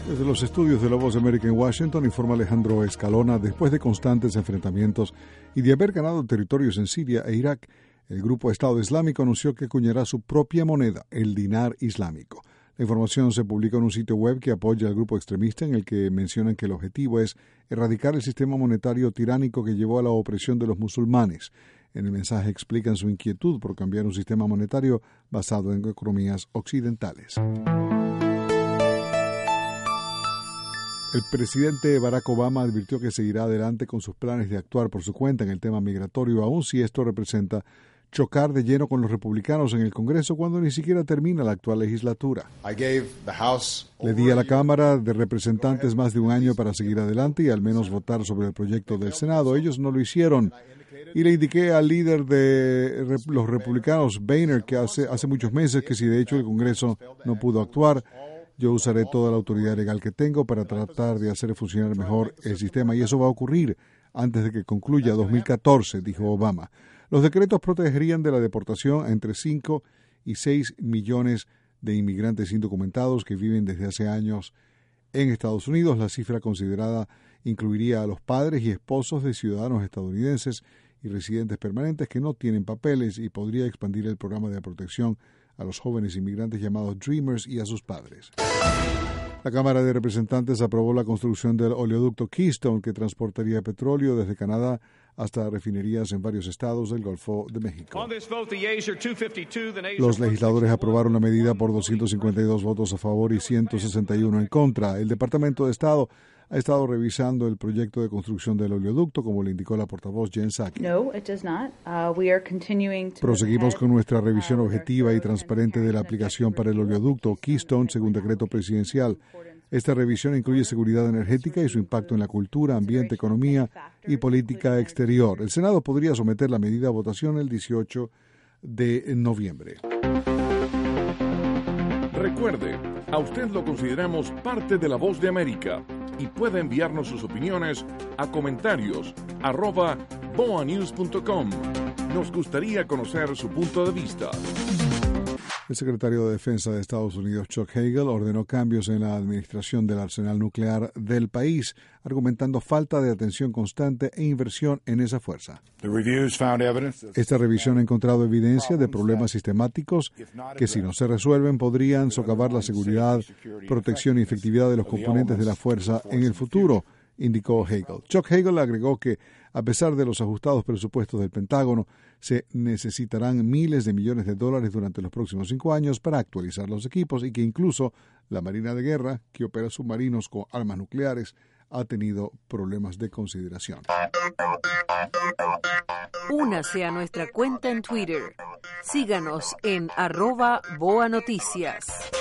Desde los estudios de La Voz de América en Washington, informa Alejandro Escalona. Después de constantes enfrentamientos y de haber ganado territorios en Siria e Irak, el grupo Estado Islámico anunció que acuñará su propia moneda, el dinar islámico. La información se publica en un sitio web que apoya al grupo extremista, en el que mencionan que el objetivo es erradicar el sistema monetario tiránico que llevó a la opresión de los musulmanes. En el mensaje explican su inquietud por cambiar un sistema monetario basado en economías occidentales. El presidente Barack Obama advirtió que seguirá adelante con sus planes de actuar por su cuenta en el tema migratorio, aun si esto representa chocar de lleno con los republicanos en el Congreso cuando ni siquiera termina la actual legislatura. Le di a la Cámara de Representantes más de un año para seguir adelante y al menos votar sobre el proyecto del Senado. Ellos no lo hicieron. Y le indiqué al líder de los republicanos, Boehner, que hace muchos meses que si de hecho el Congreso no pudo actuar, yo usaré toda la autoridad legal que tengo para tratar de hacer funcionar mejor el sistema, y eso va a ocurrir antes de que concluya 2014, dijo Obama. Los decretos protegerían de la deportación a entre 5 y 6 millones de inmigrantes indocumentados que viven desde hace años en Estados Unidos. La cifra considerada incluiría a los padres y esposos de ciudadanos estadounidenses y residentes permanentes que no tienen papeles, y podría expandir el programa de protección a los jóvenes inmigrantes llamados Dreamers y a sus padres. La Cámara de Representantes aprobó la construcción del oleoducto Keystone, que transportaría petróleo desde Canadá hasta refinerías en varios estados del Golfo de México. Los legisladores aprobaron la medida por 252 votos a favor y 161 en contra. El Departamento de Estado ha estado revisando el proyecto de construcción del oleoducto, como le indicó la portavoz Jen Psaki. Proseguimos con nuestra revisión objetiva y transparente de la aplicación para el oleoducto Keystone, según decreto presidencial. Esta revisión incluye seguridad energética y su impacto en la cultura, ambiente, economía y política exterior. El Senado podría someter la medida a votación el 18 de noviembre. Recuerde, a usted lo consideramos parte de La Voz de América y puede enviarnos sus opiniones a comentarios@boanews.com. Nos gustaría conocer su punto de vista. El secretario de Defensa de Estados Unidos, Chuck Hagel, ordenó cambios en la administración del arsenal nuclear del país, argumentando falta de atención constante e inversión en esa fuerza. Esta revisión ha encontrado evidencia de problemas sistemáticos que, si no se resuelven, podrían socavar la seguridad, protección y efectividad de los componentes de la fuerza en el futuro, indicó Hagel. Chuck Hagel agregó que, a pesar de los ajustados presupuestos del Pentágono, se necesitarán miles de millones de dólares durante los próximos 5 años para actualizar los equipos, y que incluso la Marina de Guerra, que opera submarinos con armas nucleares, ha tenido problemas de consideración. Únase a nuestra cuenta en Twitter. Síganos en @BoaNoticias.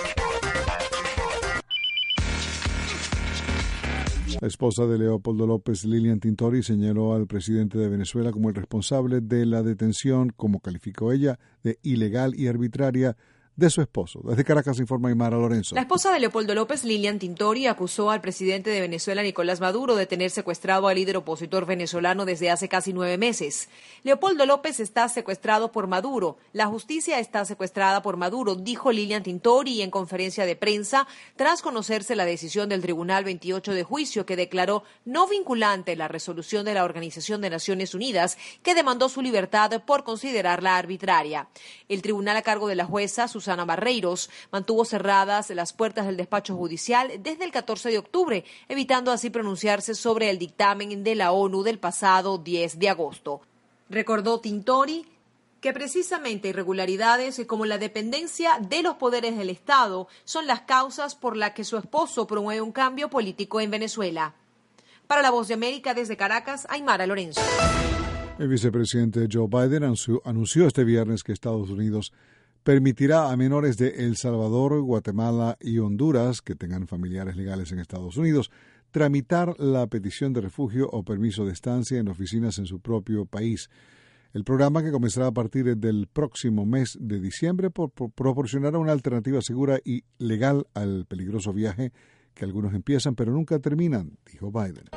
La esposa de Leopoldo López, Lilian Tintori, señaló al presidente de Venezuela como el responsable de la detención, como calificó ella, de ilegal y arbitraria de su esposo. Desde Caracas informa Aymara Lorenzo. La esposa de Leopoldo López, Lilian Tintori, acusó al presidente de Venezuela, Nicolás Maduro, de tener secuestrado al líder opositor venezolano desde hace casi 9 meses. Leopoldo López está secuestrado por Maduro. La justicia está secuestrada por Maduro, dijo Lilian Tintori en conferencia de prensa tras conocerse la decisión del Tribunal 28 de juicio, que declaró no vinculante la resolución de la Organización de Naciones Unidas, que demandó su libertad por considerarla arbitraria. El tribunal, a cargo de la jueza Susana Barreiros, mantuvo cerradas las puertas del despacho judicial desde el 14 de octubre, evitando así pronunciarse sobre el dictamen de la ONU del pasado 10 de agosto. Recordó Tintori que precisamente irregularidades como la dependencia de los poderes del Estado son las causas por las que su esposo promueve un cambio político en Venezuela. Para La Voz de América, desde Caracas, Aymara Lorenzo. El vicepresidente Joe Biden anunció este viernes que Estados Unidos permitirá a menores de El Salvador, Guatemala y Honduras que tengan familiares legales en Estados Unidos tramitar la petición de refugio o permiso de estancia en oficinas en su propio país. El programa, que comenzará a partir del próximo mes de diciembre, proporcionará una alternativa segura y legal al peligroso viaje que algunos empiezan pero nunca terminan, dijo Biden.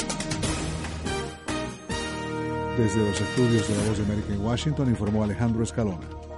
Desde los estudios de La Voz de América en Washington, informó Alejandro Escalona.